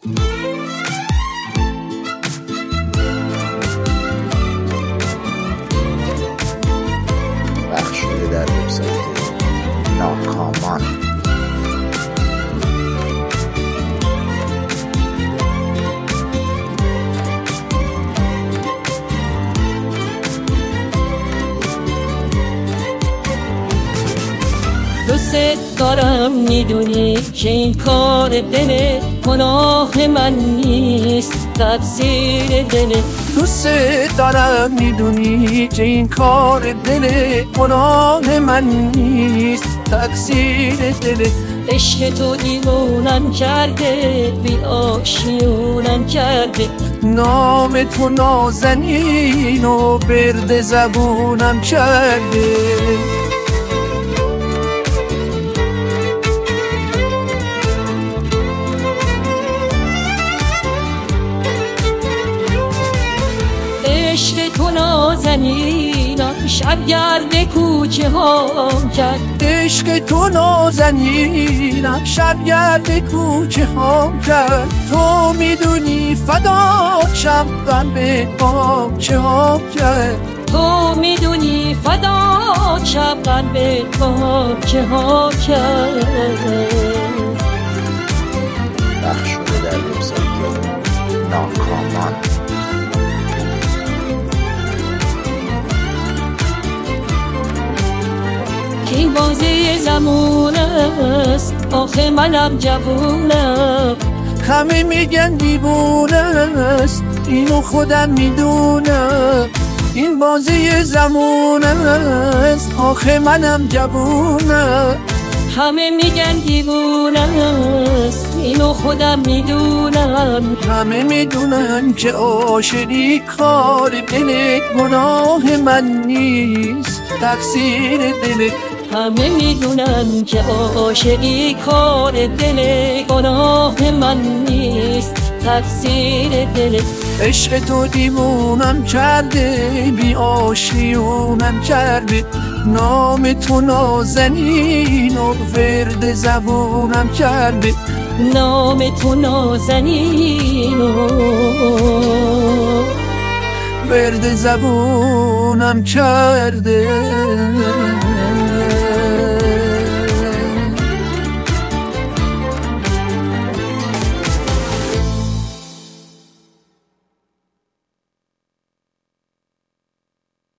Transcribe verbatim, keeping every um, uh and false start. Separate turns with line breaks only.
بخشوده در وبسایت ناکامان.
دوست دارم میدونی که این کار دل گناه من نیست، تقصیر دل.
دوست دارم میدونی که این کار دل گناه من نیست، تقصیر دل.
عشق تو دیوونم کرده، بی آشیونم کرده.
نام تو نازنین و برد زبونم کرده.
عشق تو نازنینم شبگرد کوچه ها کرد.
عشق تو نازنینم شبگرد کوچه ها کرد. تو میدونی فدا شم قلب باغچه ها کرد.
تو میدونی فدا شب قلب باغچه ها کرد.
بخشوده در وبسایت ناکامان.
این بازی زمون است، آخه منم جوونم.
همه میگن دیوونه است، اینو خودم میدونم. این بازی زمون است، آخه منم جوونم.
همه میگن دیوونه است، اینو خودم میدونم.
همه میدونن که عاشقی کار دل گناه من نیست، تقصیر دل.
همه میدونن که عاشقی کار دل گناه من نیست، تقصیر دل.
عشق تو دیوونم کرده، بی آشیونم کرده. نام تو نازنین و ورد زبونم کرده.
نام تو نازنین و
ورد زبونم کرده.